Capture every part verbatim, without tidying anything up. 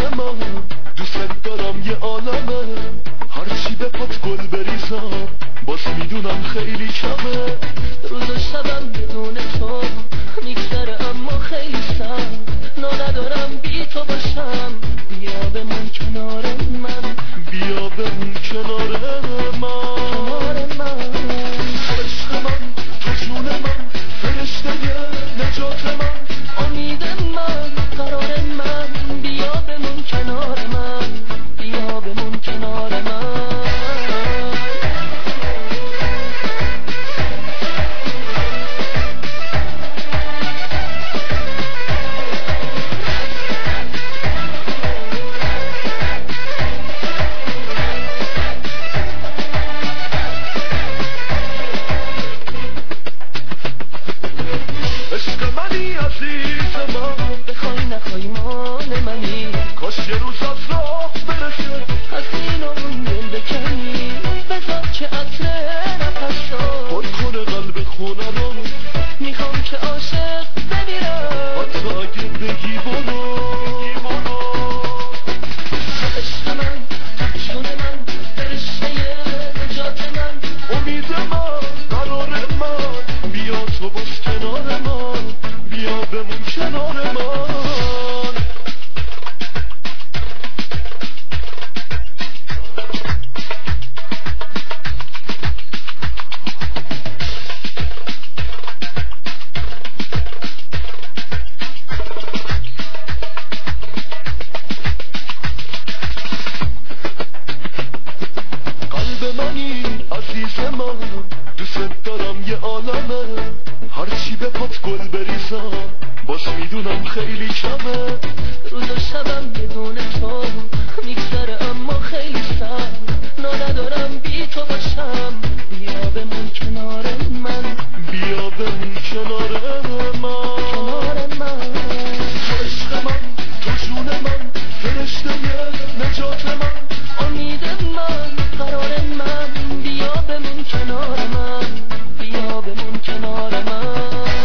من دوست دارم یه عالمه، هرچی به پات گل بریزم باز میدونم خیلی کمه. روز و شبم بدون تو میگذره اما خیلی سم، نا ندارم بی تو باشم. بیا بمون کنار من، بیا بمون کنار من، کنار من. عشق من، تو جون من، فرشته نجات من، امید من، قرار من. بیا بمون کنار من، بیا بمون کنار من. عشق منی عزیز من، بخوای نخوای مال منی، کاش یه روز از راه برسه از این و اون دل بکنی. بذار که عطر نفسات پر کنه قلب خونه رو، میخوام که عاشق بمیرم حتی اگه بگی برو. عشق من، جون من، فرشته نجات من. امید من، قرار من، بیا تو باش کنار من، بیا بمون کنار من. قلب منی عزیز من، دوست دارم یه عالمه، هرچی به پات گل بریزم باز میدونم خیلی کمه. روز و شبم بدون تو میگذره اما خیلی سم، نا ندارم بی تو باشم. بیا بمون کنار من، بیا بمون کنار من، کنار من. عشق من، تو جون من، فرشته نجات من، امید من، قرار من. بیا بمون کنار من، بیا بمون کنار من.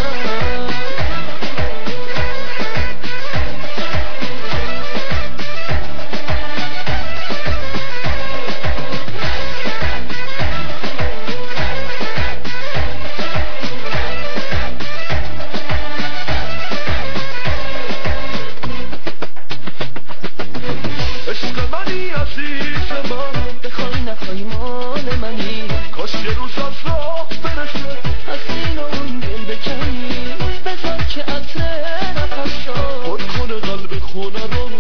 عشق منی عزیز من، بخوای نخوای مال منی، کاش یه روز از راه برسه از این و اون دل بکنی. بذار که عطر نفسات پر کنه قلب خونه رو،